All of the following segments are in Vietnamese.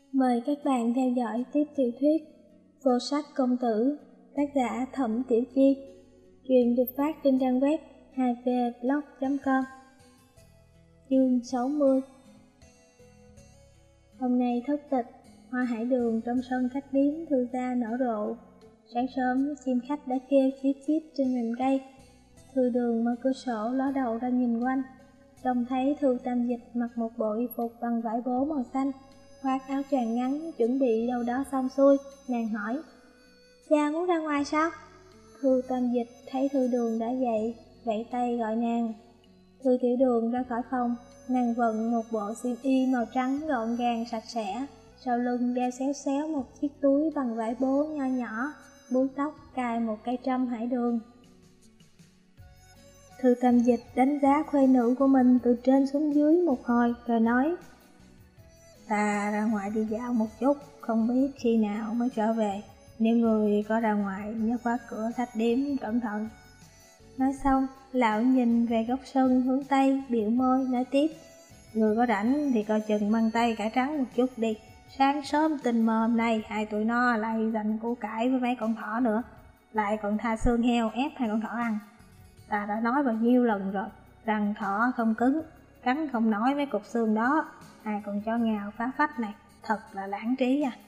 Mời các bạn theo dõi tiếp tiểu thuyết Vô Sắc Công Tử, tác giả Thẩm Tiểu Chi. Truyện được phát trên trang web 2vblog.com. Chương 60. Hôm nay thất tịch, hoa hải đường trong sân khách điếm Thư gia nở rộ. Sáng sớm, chim khách đã kêu chíp chíp trên rừng cây. Thư đường mở cửa sổ ló đầu ra nhìn quanh, trông thấy Thư Tam Dịch mặc một bộ y phục bằng vải bố màu xanh, khoác áo choàng ngắn, chuẩn bị đâu đó xong xuôi. Nàng hỏi: "Cha muốn ra ngoài sao?" Thư Tam Dịch thấy Thư đường đã dậy, vẫy tay gọi nàng. Thư Tiểu Đường ra khỏi phòng. Nàng vận một bộ xiêm y màu trắng gọn gàng sạch sẽ, sau lưng đeo xéo xéo một chiếc túi bằng vải bố nho nhỏ, búi tóc cài một cây trâm hải đường. Thư Tam Dịch đánh giá khuê nữ của mình từ trên xuống dưới một hồi rồi nói: "Ta ra ngoài đi dạo một chút, không biết khi nào mới trở về. Nếu người có ra ngoài nhớ khóa cửa khách điếm cẩn thận." Nói xong, lão nhìn về góc sân hướng Tây, biểu môi nói tiếp: "Người có rảnh thì coi chừng mang tay cải trắng một chút đi. Sáng sớm tình mờ hôm nay, hai tụi nó lại giành củ cải với mấy con thỏ nữa, lại còn tha xương heo ép hai con thỏ ăn. Ta đã nói bao nhiêu lần rồi, răng thỏ không cứng, cắn không nổi mấy cục xương đó. Hai con chó ngào phá phách này, thật là lãng trí à."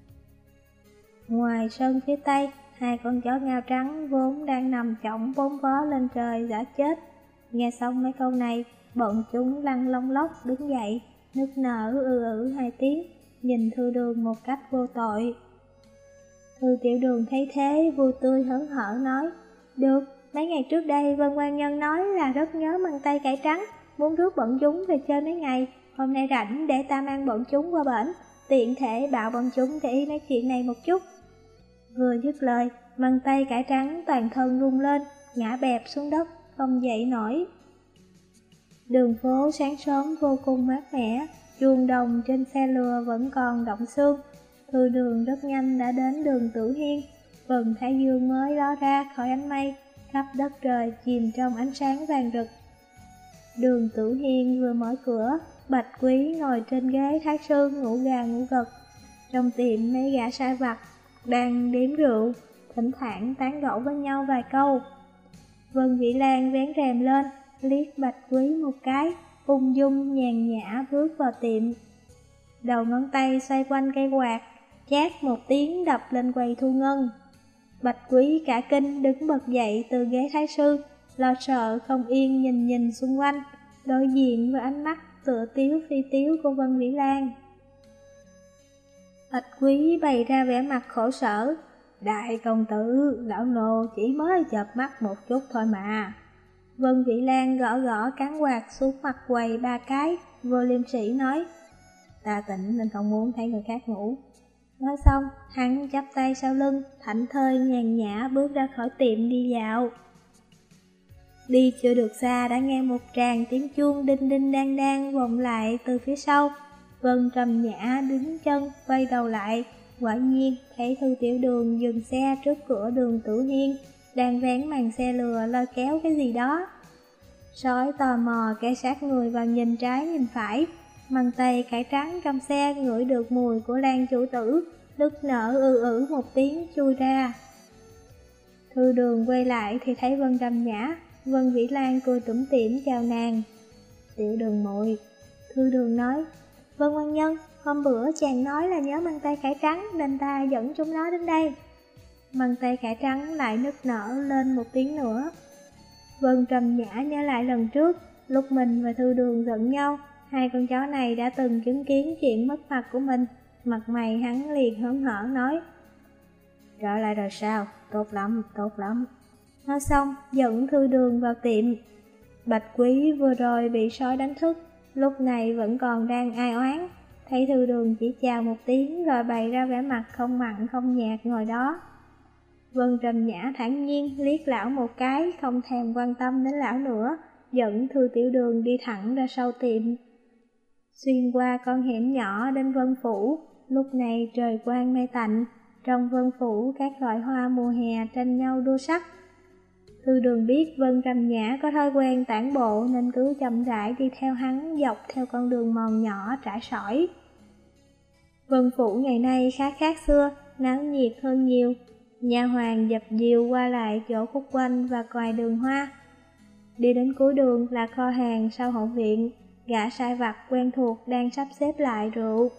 Ngoài sân phía Tây, hai con chó ngao trắng vốn đang nằm chõng bốn vó lên trời đã chết. Nghe xong mấy câu này, bọn chúng lăn lông lốc đứng dậy, nức nở hai tiếng, nhìn Thư Đường một cách vô tội. Thư Tiểu Đường thấy thế, vui tươi hớn hở nói: "Được, mấy ngày trước đây Vân Quan Nhân nói là rất nhớ măng tây cải trắng, muốn rước bọn chúng về chơi mấy ngày. Hôm nay rảnh để ta mang bọn chúng qua bển, tiện thể bảo bọn chúng để ý mấy chuyện này một chút." Vừa dứt lời, măng tây cải trắng toàn thân rung lên, ngã bẹp xuống đất, không dậy nổi. Đường phố sáng sớm vô cùng mát mẻ, chuông đồng trên xe lừa vẫn còn đọng sương. Thư Đường rất nhanh đã đến đường Tử Hiên. Vầng thái dương mới ló ra khỏi ánh mây, khắp đất trời chìm trong ánh sáng vàng rực. Đường Tử Hiên vừa mở cửa, Bạch Quý ngồi trên ghế thái sư ngủ gà ngủ gật. Trong tiệm mấy gã sai vặt đang đếm rượu, thỉnh thoảng tán gẫu với nhau vài câu. Vân Vĩ Lan vén rèm lên, liếc Bạch Quý một cái, ung dung nhàn nhã bước vào tiệm. Đầu ngón tay xoay quanh cây quạt, chát một tiếng đập lên quầy thu ngân. Bạch Quý cả kinh đứng bật dậy từ ghế thái sư, lo sợ không yên nhìn xung quanh, đối diện với ánh mắt tựa tiếu phi tiếu của Vân Vĩ Lan. Bạch Quý bày ra vẻ mặt khổ sở: "Đại công tử, lão nô chỉ mới chợp mắt một chút thôi mà." Vân Vĩ Lan gõ gõ cán quạt xuống mặt quầy ba cái, vô liêm sỉ nói: "Ta tỉnh nên không muốn thấy người khác ngủ." Nói xong, hắn chắp tay sau lưng, thảnh thơi nhàn nhã bước ra khỏi tiệm đi dạo. Đi chưa được xa đã nghe một tràng tiếng chuông đinh đinh đang đang vọng lại từ phía sau. Vân trầm nhã đứng chân, quay đầu lại, quả nhiên thấy Thư Tiểu Đường dừng xe trước cửa đường Tử Hiên, đang vén màn xe lừa lôi kéo cái gì đó. Sói tò mò kẻ sát người vào nhìn trái nhìn phải. Măng tây cải trắng trong xe ngửi được mùi của Lan chủ tử, nức nở một tiếng chui ra. Thư Đường quay lại thì thấy Vân trầm nhã. Vân Vĩ Lan cười tủm tỉm chào nàng: "Tiểu Đường muội." Thư Đường nói: "Vân Quan Nhân, hôm bữa chàng nói là nhớ măng tây cải trắng nên ta dẫn chúng nó đến đây." Măng tây cải trắng lại nức nở lên một tiếng nữa. Vân trầm nhã nhớ lại lần trước, lúc mình và Thư Đường giận nhau, hai con chó này đã từng chứng kiến chuyện mất mặt của mình. Mặt mày hắn liền hớn hở nói: "Trở lại rồi sao? Tốt lắm, tốt lắm." Nói xong, dẫn Thư Đường vào tiệm. Bạch Quý vừa rồi bị sói đánh thức, lúc này vẫn còn đang ai oán. Thấy Thư Đường chỉ chào một tiếng rồi bày ra vẻ mặt không mặn không nhạt ngồi đó. Vân trầm nhã thản nhiên liếc lão một cái, không thèm quan tâm đến lão nữa, dẫn Thư Tiểu Đường đi thẳng ra sau tiệm. Xuyên qua con hẻm nhỏ đến Vân Phủ. Lúc này trời quang mây tạnh, trong Vân Phủ các loại hoa mùa hè tranh nhau đua sắc. Thư Đường biết Vân trầm nhã có thói quen tản bộ nên cứ chậm rãi đi theo hắn dọc theo con đường mòn nhỏ trải sỏi. Vân Phủ ngày nay khá khác xưa, náo nhiệt hơn nhiều. Nha hoàn dập dìu qua lại chỗ khúc quanh và quầy đường hoa. Đi đến cuối đường là kho hàng sau hậu viện, gã sai vặt quen thuộc đang sắp xếp lại rượu.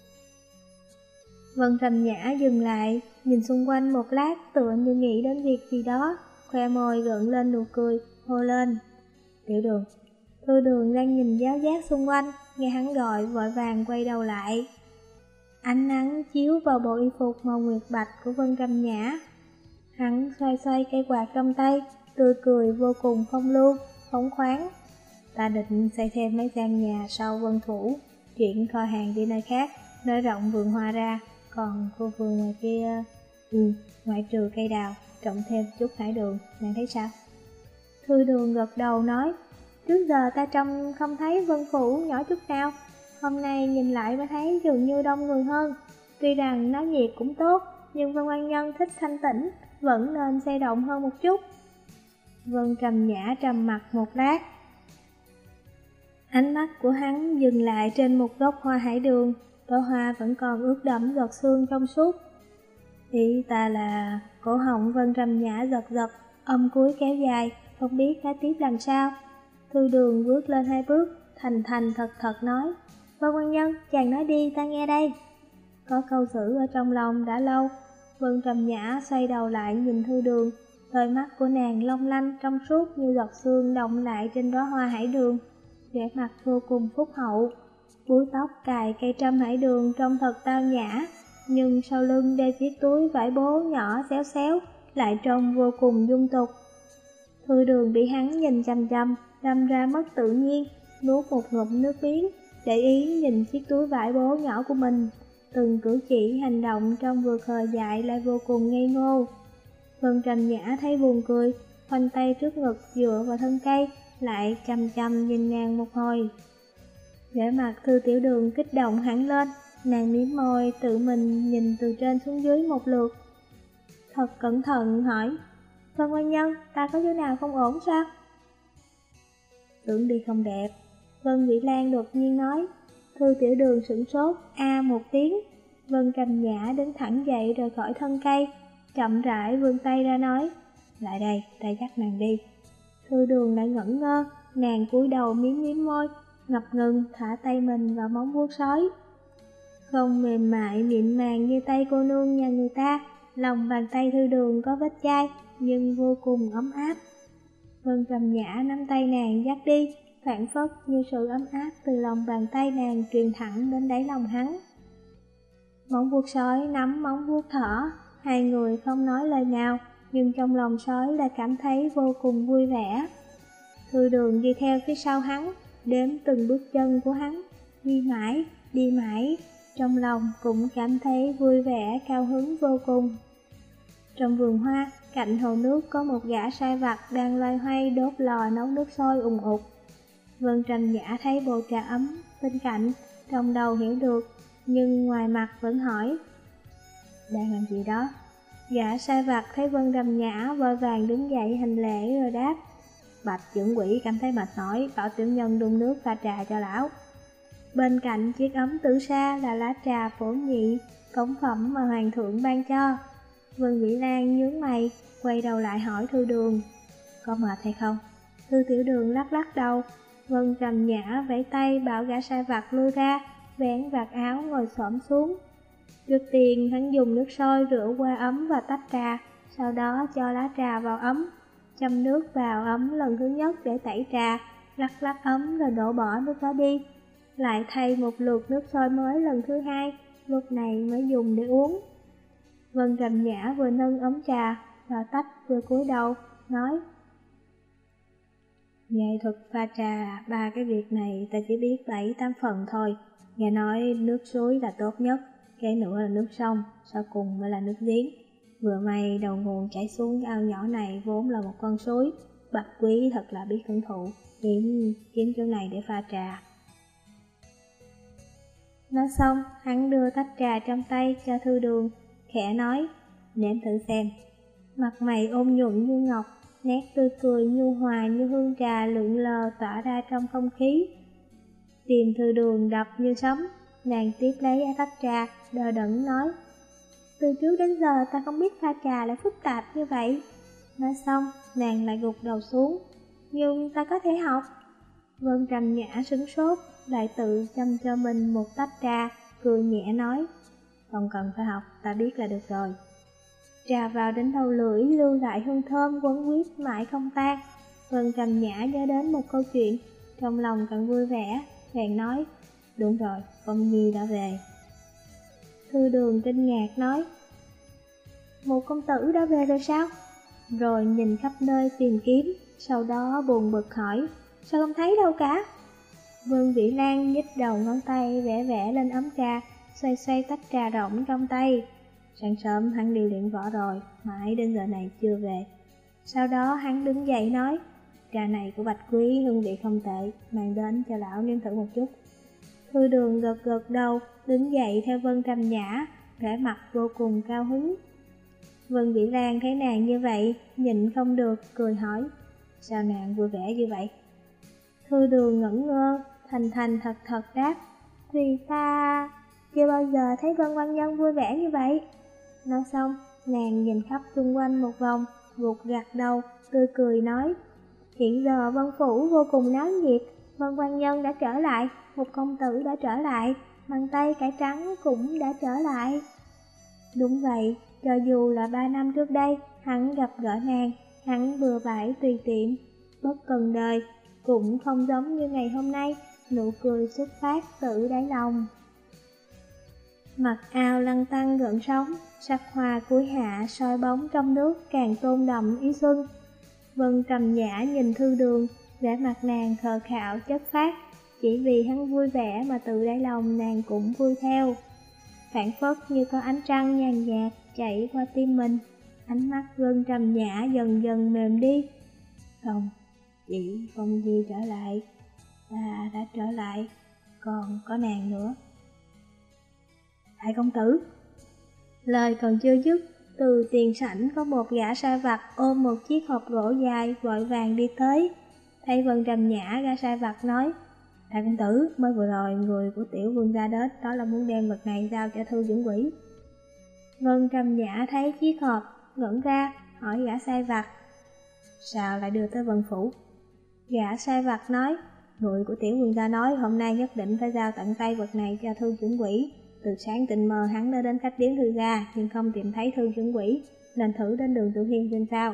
Vân Trầm Nhã dừng lại, nhìn xung quanh một lát tựa như nghĩ đến việc gì đó, khoe môi gượng lên nụ cười, hô lên. Tiểu Đường. Thư Đường đang nhìn giáo giác xung quanh, nghe hắn gọi vội vàng quay đầu lại. Ánh nắng chiếu vào bộ y phục màu nguyệt bạch của Vân Trầm Nhã. Hắn xoay xoay cây quạt trong tay, tươi cười vô cùng phong lưu, phóng khoáng. Ta định xây thêm mấy gian nhà sau Vân Phủ, chuyển kho hàng đi nơi khác, nới rộng vườn hoa ra, còn khu vườn ngoài kia, ngoại trừ cây đào, trồng thêm chút hải đường, nàng thấy sao? Thư Đường gật đầu nói, trước giờ ta trông không thấy Vân Phủ nhỏ chút nào, hôm nay nhìn lại mới thấy dường như đông người hơn. Tuy rằng náo nhiệt cũng tốt, nhưng Vân Quan Nhân thích thanh tĩnh, vẫn nên xây động hơn một chút. Vân Trầm Nhã trầm mặt một lát. Ánh mắt của hắn dừng lại trên một gốc hoa hải đường, đóa hoa vẫn còn ướt đẫm giọt sương trong suốt. Ý ta là cổ họng Vân Trầm Nhã giật giật, âm cuối kéo dài, không biết nói tiếp làm sao. Thư Đường bước lên 2 bước, thành thành thật thật nói, Vân Quan Nhân, chàng nói đi ta nghe đây. Có câu giữ ở trong lòng đã lâu. Vân Trầm Nhã xoay đầu lại nhìn Thư Đường, đôi mắt của nàng long lanh trong suốt như giọt sương động lại trên đóa hoa hải đường, vẻ mặt vô cùng phúc hậu. Búi tóc cài cây trâm hải đường trông thật tao nhã, nhưng sau lưng đeo chiếc túi vải bố nhỏ xéo xéo, lại trông vô cùng dung tục. Thư Đường bị hắn nhìn chằm chằm, đâm ra mất tự nhiên, nuốt một ngụm nước miếng, để ý nhìn chiếc túi vải bố nhỏ của mình. Từng cử chỉ hành động trong vừa khờ dại lại vô cùng ngây ngô. Vân Trầm Nhã thấy buồn cười, khoanh tay trước ngực dựa vào thân cây, lại chằm chằm nhìn nàng một hồi. Vẻ mặt Thư Tiểu Đường kích động hẳn lên, nàng mím môi tự mình nhìn từ trên xuống dưới một lượt. Thật cẩn thận hỏi, Vân Quan Nhân, ta có chỗ nào không ổn sao? Tưởng đi không đẹp. Vân Vĩ Lan đột nhiên nói. Thư Tiểu Đường sửng sốt, một tiếng. Vân Trầm Nhã đứng thẳng dậy rời khỏi thân cây, chậm rãi vươn tay ra nói, lại đây, ta dắt nàng đi. Thư Đường lại ngẩn ngơ, nàng cúi đầu miếm miếm môi, ngập ngừng thả tay mình vào móng vuốt sói. Không mềm mại mịn màng như tay cô nương nhà người ta, lòng bàn tay Thư Đường có vết chai, nhưng vô cùng ấm áp. Vân Trầm Nhã nắm tay nàng dắt đi, phảng phất như sự ấm áp từ lòng bàn tay nàng truyền thẳng đến đáy lòng hắn. Móng vuốt sói nắm móng vuốt thỏ, hai người không nói lời nào, nhưng trong lòng sói đã cảm thấy vô cùng vui vẻ. Thư Đường đi theo phía sau hắn, đếm từng bước chân của hắn, đi mãi, trong lòng cũng cảm thấy vui vẻ, cao hứng vô cùng. Trong vườn hoa, cạnh hồ nước có một gã sai vặt đang loay hoay đốt lò nấu nước sôi ùn ục. Vân Trầm Nhã thấy bầu trà ấm bên cạnh, trong đầu hiểu được, nhưng ngoài mặt vẫn hỏi, đang làm gì đó? Gã sai vặt thấy Vân Trầm Nhã vội vàng đứng dậy hành lễ rồi đáp, Bạch trưởng quỹ cảm thấy mệt mỏi, bảo tiểu nhân đun nước pha trà cho lão. Bên cạnh chiếc ấm tử sa là lá trà phổ nhị, cống phẩm mà hoàng thượng ban cho. Vân Vĩ Lan nhướng mày, quay đầu lại hỏi Thư Đường, có mệt hay không? Thư Tiểu Đường lắc lắc đầu. Vân Trầm Nhã vẫy tay bảo gã sai vặt lui ra, vén vạt áo ngồi xổm xuống. Trước tiên hắn dùng nước sôi rửa qua ấm và tách trà, sau đó cho lá trà vào ấm, châm nước vào ấm lần thứ nhất để tẩy trà, lắc lắc ấm rồi đổ bỏ nước đó đi, lại thay một lượt nước sôi mới lần thứ hai, lúc này mới dùng để uống. Vân Trầm Nhã vừa nâng ấm trà vào tách vừa cúi đầu, nói, nghệ thuật pha trà, 3 cái việc này ta chỉ biết 7-8 phần thôi. Nghe nói nước suối là tốt nhất, cái nữa là nước sông, sau cùng mới là nước giếng. Vừa may đầu nguồn chảy xuống cái ao nhỏ này vốn là một con suối, Bạch Quý thật là biết hưởng thụ, kiếm chỗ này để pha trà. Nói xong, hắn đưa tách trà trong tay cho Thư Đường, khẽ nói, nếm thử xem. Mặt mày ôn nhuận như ngọc, nét tươi cười nhu hòa như hương trà lượn lờ tỏa ra trong không khí. Tim Thư Đường đập như sấm, Nàng tiếp lấy tách trà, đờ đẫn nói, từ trước đến giờ ta không biết pha trà lại phức tạp như vậy. Nói xong, nàng lại gục đầu xuống. Nhưng ta có thể học. Vân Trầm Nhã sửng sốt, lại tự châm cho mình một tách trà, cười nhẹ nói, không cần phải học, ta biết là được rồi. Trà vào đến đầu lưỡi, lưu lại hương thơm quấn quýt mãi không tan. Vân Trầm Nhã nhớ đến một câu chuyện, trong lòng càng vui vẻ, bèn nói, đúng rồi, Phong Nhi đã về. Thư Đường kinh ngạc nói, một công tử đã về rồi sao? Rồi nhìn khắp nơi tìm kiếm, sau đó buồn bực hỏi, sao không thấy đâu cả? Vương Vĩ Lan nhích đầu ngón tay vẽ vẽ lên ấm trà, xoay xoay tách trà rỗng trong tay. Sáng sớm hắn đi luyện võ rồi, mãi đến giờ này chưa về. Sau đó hắn đứng dậy nói, trà này của Bạch Quý hương vị không tệ, mang đến cho lão nếm thử một chút. Thư Đường gật gật đầu, đứng dậy theo Vân Trầm Nhã, vẻ mặt vô cùng cao hứng. Vân Vĩ Lan thấy nàng như vậy, nhịn không được, cười hỏi, sao nàng vui vẻ như vậy? Thư Đường ngẩn ngơ, thành thành thật thật đáp, vì ta chưa bao giờ thấy Vân Quan Nhân vui vẻ như vậy. Nói xong, nàng nhìn khắp xung quanh một vòng, gục gặt đầu, tươi cười nói, hiện giờ Vân Phủ vô cùng náo nhiệt, Vân Quan Nhân đã trở lại, một công tử đã trở lại, măng tây cải trắng cũng đã trở lại. Đúng vậy, cho dù là 3 năm trước đây, hắn gặp gỡ nàng, hắn bừa bãi tùy tiện, bất cần đời, cũng không giống như ngày hôm nay, nụ cười xuất phát từ đáy lòng. Mặc áo lăn tăn gợn sóng, sắc hoa cuối hạ soi bóng trong nước càng tôn đậm ý xuân. Vân Trầm Nhã nhìn Thư Đường, vẻ mặt nàng khờ khạo chất phác, chỉ vì hắn vui vẻ mà từ đáy lòng nàng cũng vui theo. Phản phất như có ánh trăng nhàn nhạt chảy qua tim mình, ánh mắt Vân Trầm Nhã dần dần mềm đi. Không, chỉ Phong Di trở lại, ta đã trở lại, còn có nàng nữa. Đại công tử! Lời còn chưa dứt, từ tiền sảnh có một gã sai vặt ôm một chiếc hộp gỗ dài vội vàng đi tới. Thấy Vân Trầm Nhã, gã sai vặt nói, đại công tử, mới vừa rồi người của tiểu vương gia đến, đó là muốn đem vật này giao cho Thư Dưỡng Quỷ. Vân Trầm Nhã thấy chiếc hộp, ngẩn ra, hỏi gã sai vặt, sao lại đưa tới Vân Phủ? Gã sai vặt nói, người của tiểu vương gia nói hôm nay nhất định phải giao tận tay vật này cho Thư Dưỡng Quỷ. Từ sáng tình mơ hắn đã đến khách điếm Thư gia, nhưng không tìm thấy Thư Dưỡng Quỷ, nên thử đến đường Tự Hiên xem sao.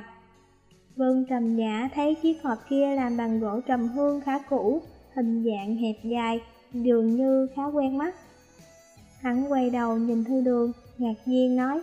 Vân Trầm Nhã thấy chiếc hộp kia làm bằng gỗ trầm hương khá cũ, hình dạng hẹp dài, dường như khá quen mắt. Hắn quay đầu nhìn Thư Đường, ngạc nhiên nói,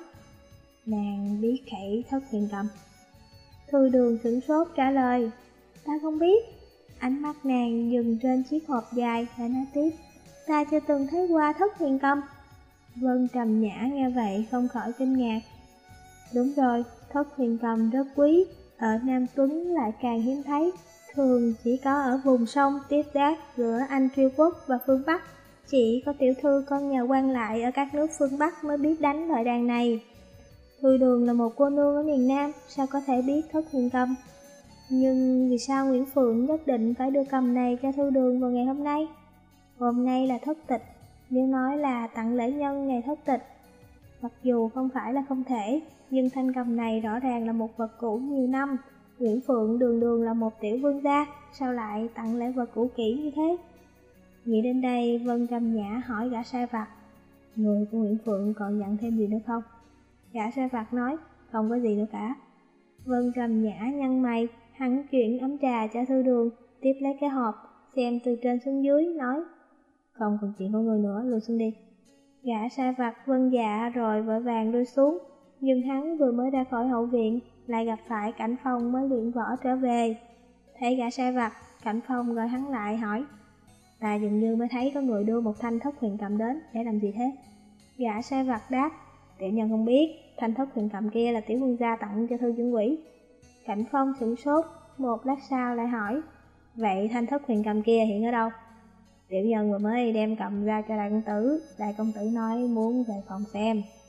nàng biết khẩy Thất Huyền Cầm? Thư Đường sửng sốt trả lời, ta không biết. Ánh mắt nàng dừng trên chiếc hộp dài và nói tiếp, ta chưa từng thấy qua Thất Huyền Cầm. Vân Trầm Nhã nghe vậy không khỏi kinh ngạc. Đúng rồi, Thất Huyền Cầm rất quý, ở Nam Tuấn lại càng hiếm thấy, thường chỉ có ở vùng sông tiếp giáp giữa Anh Triều Quốc và phương Bắc. Chỉ có tiểu thư con nhà quan lại ở các nước phương Bắc mới biết đánh loại đàn này. Thư Đường là một cô nương ở miền Nam, sao có thể biết Thất Huyền Cầm? Nhưng vì sao Nguyễn Phượng nhất định phải đưa cầm này cho Thư Đường vào ngày hôm nay? Hôm nay là thất tịch, nếu nói là tặng lễ nhân ngày thất tịch, mặc dù không phải là không thể, nhưng thanh cầm này rõ ràng là một vật cũ nhiều năm. Nguyễn Phượng đường đường là một tiểu vương gia, sao lại tặng lễ vật cũ kỹ như thế? Nghĩ đến đây, Vân Trầm Nhã hỏi gã sai vặt, người của Nguyễn Phượng còn dặn thêm gì nữa không? Gã sai vặt nói, không có gì nữa cả. Vân Trầm Nhã nhăn mày, hắn chuyển ấm trà cho Thư Đường, tiếp lấy cái hộp, xem từ trên xuống dưới, nói, không còn chuyện của người nữa, lùi xuống đi. Gã sai vặt vâng dạ rồi vội vàng lui xuống, nhưng hắn vừa mới ra khỏi hậu viện, lại gặp phải Cảnh Phong mới luyện võ trở về. Thấy gã sai vặt, Cảnh Phong gọi hắn lại hỏi, ta dường như mới thấy có người đưa một thanh Thất Huyền Cầm đến, để làm gì thế? Gã sai vặt đáp, tiểu nhân không biết, thanh Thất Huyền Cầm kia là tiểu vương gia tặng cho Thư Dưỡng Quỷ. Cảnh Phong sửng sốt, một lát sau lại hỏi, vậy thanh Thất Huyền Cầm kia hiện ở đâu? Tiểu nhân vừa mới đem cầm ra cho đại công tử nói muốn về phòng xem.